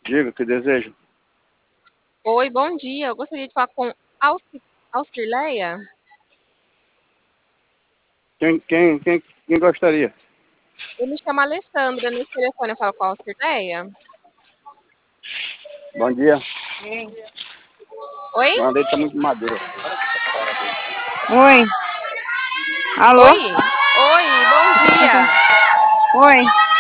Diga, que deseja. Oi, bom dia. Eu gostaria de falar com Austrileia. Quem gostaria? Eu me chamo Alessandra. Nesse telefone eu falo com a Austrileia. Bom dia. Oi? Mandei tá muito madura. Oi, alô? Oi? Oi, bom dia. Oi,